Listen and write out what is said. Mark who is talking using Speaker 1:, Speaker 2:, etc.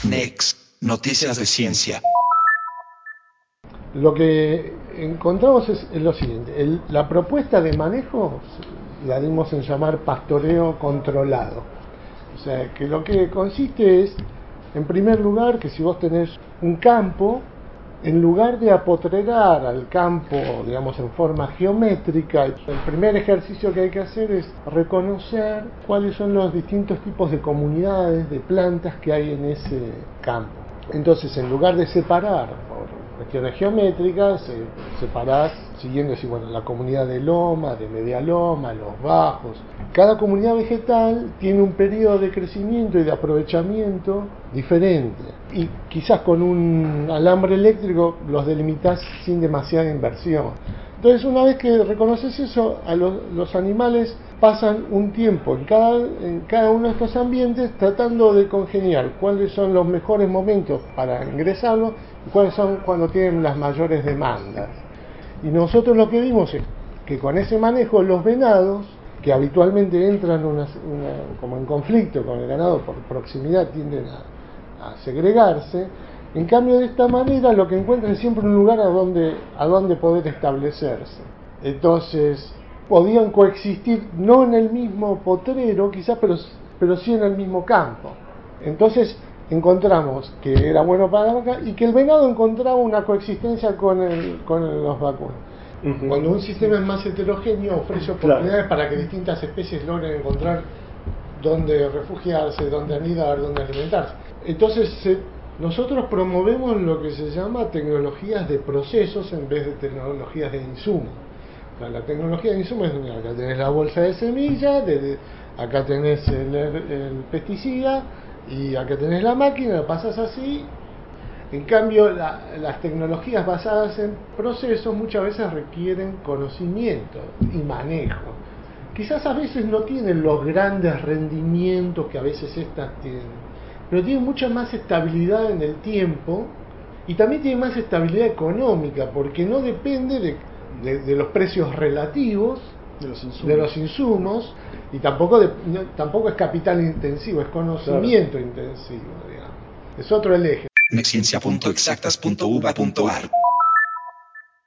Speaker 1: Next, noticias de ciencia.
Speaker 2: Lo que encontramos es lo siguiente: la propuesta de manejo la dimos en llamar pastoreo controlado. O sea, que lo que consiste es, en primer lugar, que si vos tenés un campo, en lugar de apotrerar al campo, digamos, en forma geométrica, el primer ejercicio que hay que hacer es reconocer cuáles son los distintos tipos de comunidades, de plantas que hay en ese campo. Entonces, en lugar de separar por cuestiones geométricas, separás siguiendo así, bueno, la comunidad de loma, de media loma, los bajos. Cada comunidad vegetal tiene un periodo de crecimiento y de aprovechamiento diferente. Y quizás con un alambre eléctrico los delimitas sin demasiada inversión. Entonces, una vez que reconoces eso, los animales pasan un tiempo en cada uno de estos ambientes tratando de congeniar cuáles son los mejores momentos para ingresarlos y cuáles son cuando tienen las mayores demandas. Y nosotros lo que vimos es que con ese manejo los venados, que habitualmente entran como en conflicto con el ganado por proximidad, tienden a segregarse. En cambio, de esta manera lo que encuentran es siempre un lugar a donde poder establecerse. Entonces, podían coexistir no en el mismo potrero quizás, pero sí en el mismo campo. Entonces encontramos que era bueno para la vaca y que el venado encontraba una coexistencia con los vacunos. Uh-huh. Cuando un sistema es más heterogéneo, ofrece oportunidades para que distintas especies logren encontrar dónde refugiarse, dónde anidar, dónde alimentarse. Entonces nosotros promovemos lo que se llama tecnologías de procesos en vez de tecnologías de insumos. La tecnología de insumos es acá tenés la bolsa de semilla, acá tenés el pesticida y acá tenés la máquina, la pasas así. En cambio, las tecnologías basadas en procesos muchas veces requieren conocimiento y manejo. Quizás a veces no tienen los grandes rendimientos que a veces estas tienen, pero tienen mucha más estabilidad en el tiempo y también tienen más estabilidad económica, porque no depende de los precios relativos de los insumos y tampoco es capital intensivo, es conocimiento intensivo, digamos. Es otro el eje.
Speaker 1: Nexciencia.exactas.uva.ar